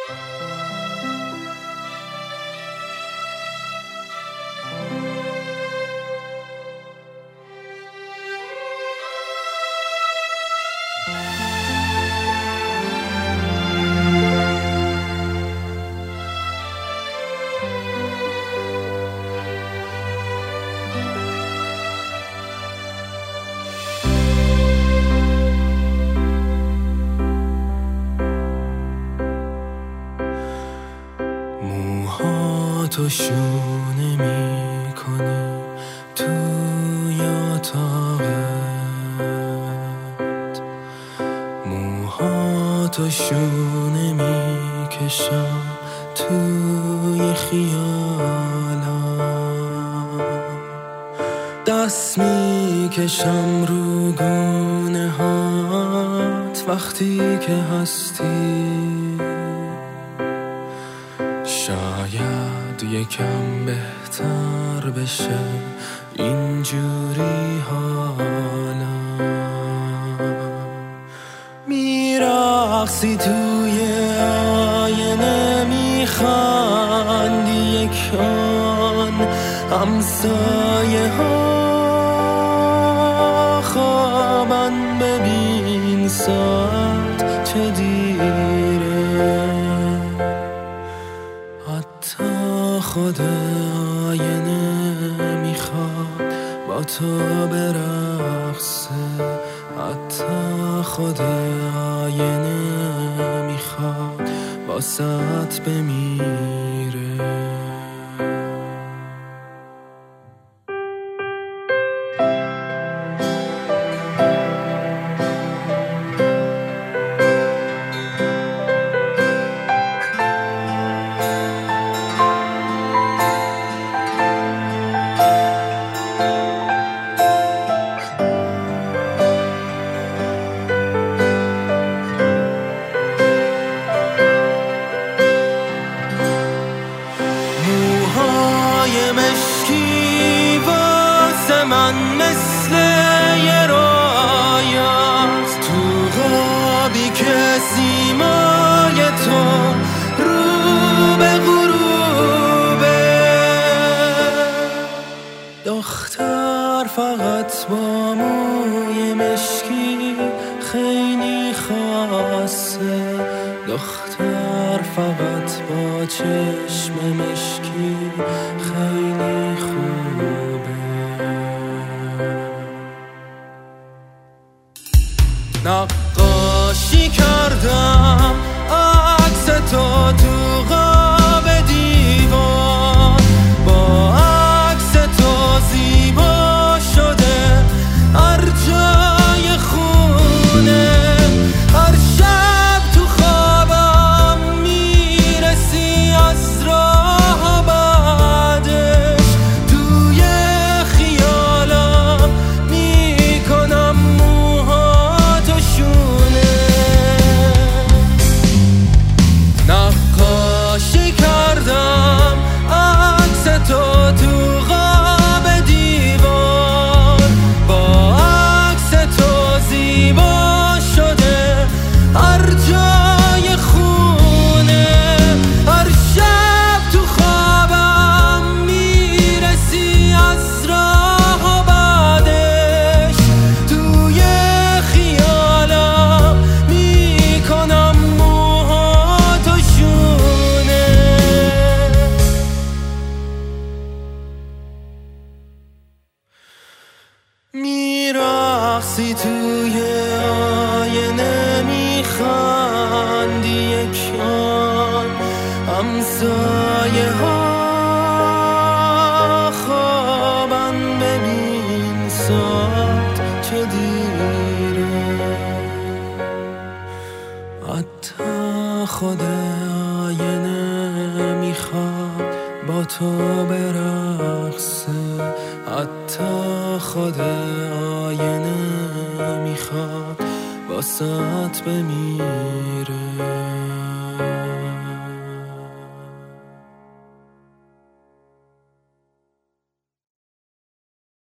تو شونه میکنی توی اتاقت، موهاتو شونه میکشم توی خیالم، دست میکشم رو گونه هات وقتی که هستی. شاید یکم بهتر بشه اینجوری حالم. میرقصی توی آینه، میخندی یکان همسایه ها خوابن، ببین ساعت چه دیره، حتی خود آینه میخواد با تو برقصه، حتی خود آینه میخواد واسط بمیره. مشکی واسه من مثل یه رویاست، تو خوابی که سیمای تو رو به غروبه. دختر فقط با موی مشکی خیلی خاصه، دختر فقط با چشم مشکی خیلی خوبه. نقاشی کردم عکس تو تو قاب دیوار، با عکس تو زیبا شده هر جای خونه. هر شب تو خوابم میرسی از راه بعدش، توی خیالم میکنم موهاتو شونه. نقاشی کردم عکس تو تو قاب دیوار، با عکس تو زیبا شده هر جای خونه. هر شب تو خوابم میرسی از راه بعدش، توی خیالم میکنم موهاتو شونه. میرقصی توی آینه، میخندی یکان همسایه ها خوابن، ببین ساعت چه دیره، حتی خود آینه میخواد با تو برقصه، حتی خود آینه میخواد واسط بمیره.